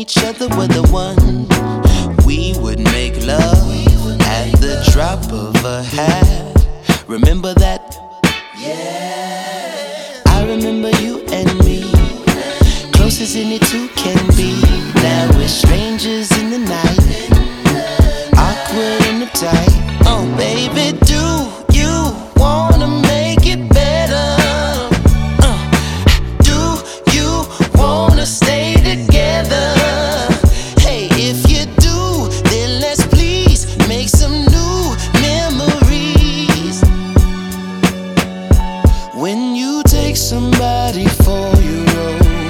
each other were the one. We would make love at the drop of a hat. Remember that? Yeah. I remember you and me, close as any two can be. Now we're strangers in the night, awkward and uptight. Oh baby, do you wanna make it better? Do you wanna stay together? Hey, if you do, then let's please make some new memories. When you take somebody for your own,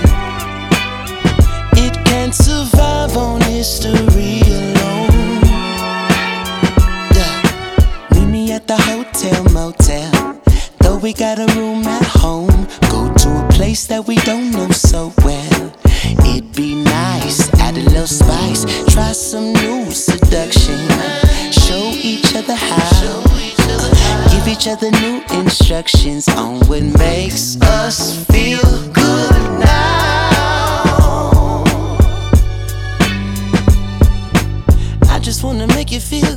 it can't survive on history alone. Yeah. Meet me at the hotel motel, though we got a room at home. Go to a place that we don't know so well. It'd be nice, add a little spice, try some new seduction, show each other how, give each other new instructions on what makes us feel good now. I just wanna make you feel